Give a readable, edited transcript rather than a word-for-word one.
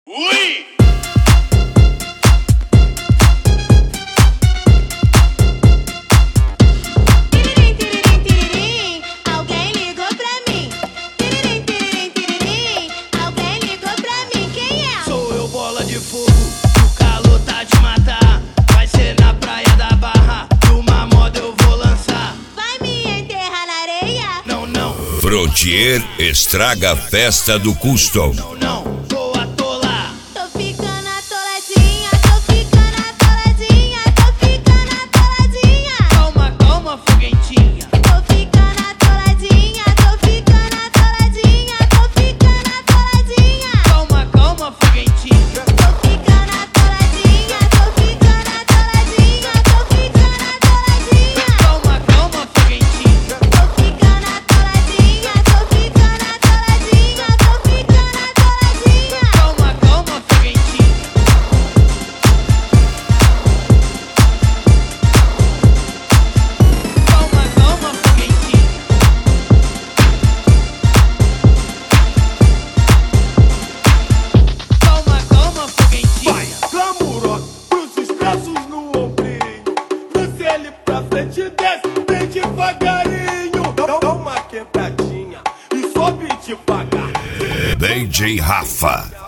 Ui! Tiririm, tiririm, tiririm, alguém ligou pra mim. Tiririm, tiririm, tiririm, alguém ligou pra mim. Quem é? Sou eu, bola de fogo, o calor tá de matar. Vai ser na praia da Barra, numa moda eu vou lançar. Vai me enterrar na areia? Não, não, Frontier estraga a festa do Custom. não, vou atolar. Tô ficando atoladinha, tô ficando atoladinha, tô ficando atoladinha. Calma, calma, foguentinha. Tô ficando atoladinha, tô ficando atoladinha, tô ficando atoladinha. Calma, calma, foguentinha. Tô ficando atoladinha, tô ficando atoladinha, tô ficando atoladinha. Calma, calma, foguentinha. Tô ficando atoladinha, tô ficando atoladinha, tô ficando atoladinha. Calma, calma, foguentinha. Calma, calma, foguentinha. Calma, calma, foguentinha. Glamurosa, cruzes braços no ombrinho. Desce ele pra frente, desce bem devagarinho. Dá uma quebradinha e sobe devagar. DJ Rafa.